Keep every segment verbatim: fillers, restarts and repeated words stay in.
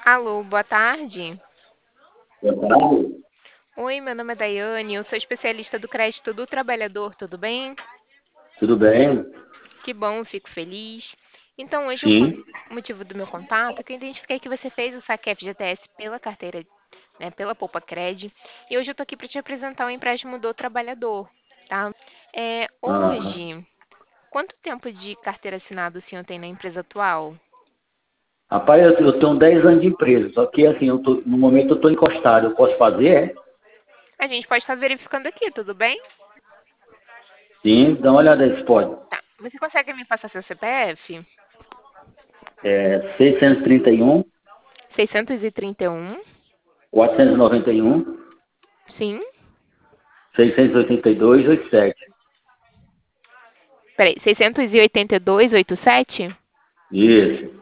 Alô, boa tarde. Boa tarde. Oi, meu nome é Daiane, eu sou especialista do crédito do trabalhador, tudo bem? Tudo bem? Que bom, fico feliz. Então, hoje o con- Sim. o motivo do meu contato é que eu identifiquei que você fez o saque F G T S pela carteira, né, pela Poupa Cred, e hoje eu tô aqui para te apresentar o empréstimo do trabalhador, tá? É, Aham. hoje, quanto tempo de carteira assinada o senhor tem na empresa atual? Rapaz, eu, eu tenho dez anos de empresa, só que assim, eu tô, no momento eu estou encostado. Eu posso fazer? É? A gente pode estar verificando aqui, tudo bem? Sim, dá uma olhada aí se pode. Tá. Você consegue me passar seu C P F? É seiscentos e trinta e um, seiscentos e trinta e um. quatrocentos e noventa e um, Sim. seiscentos e oitenta e dois, oitenta e sete. Peraí, seiscentos e oitenta e dois, oitenta e sete? Isso,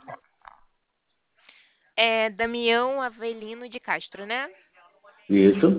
É Damião Avelino de Castro, né? isso,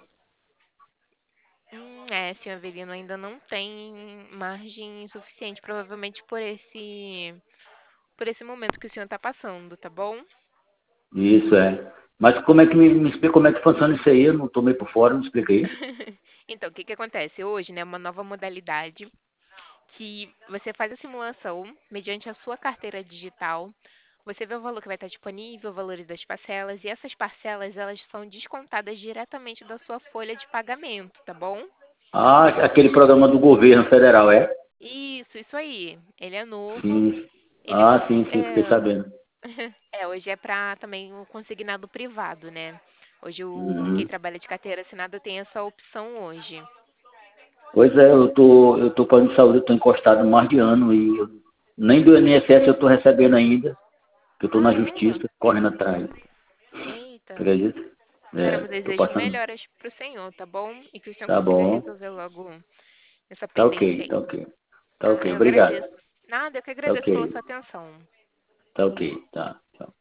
Hum, é, senhor Avelino ainda não tem margem suficiente, provavelmente por esse, por esse momento que o senhor está passando, tá bom? isso é. Mas como é que me, me explica como é que funciona isso aí? Eu não tomei por fora, me explica aí. Então, o que que acontece? Hoje, né, uma nova modalidade que você faz a simulação mediante a sua carteira digital. Você vê o valor que vai estar disponível, valores das parcelas, e essas parcelas elas são descontadas diretamente da sua folha de pagamento, tá bom? Ah, aquele programa do governo federal, é? Isso, isso aí. Ele é novo. Sim. Ele Ah, sim, sim, fiquei é, sabendo. é hoje é para também o consignado privado, né? Hoje o quem Uhum. trabalha de carteira assinada tem essa opção hoje. Pois é, eu tô, eu tô plano de saúde, eu tô encostado há mais de ano e eu- nem do I N S S eu tô recebendo ainda, que eu tô na Caramba! justiça, correndo atrás. Eita! Acredita? É, Caramba, tô desejo passando. melhoras pro senhor, tá bom? E que o senhor Tá consiga bom, resolver logo essa tá pendência ok, aí. tá ok. Tá Ah, ok, eu obrigado. agradeço. Nada, eu que Tá agradeço ok, pela sua atenção. tá ok, tá. Tchau.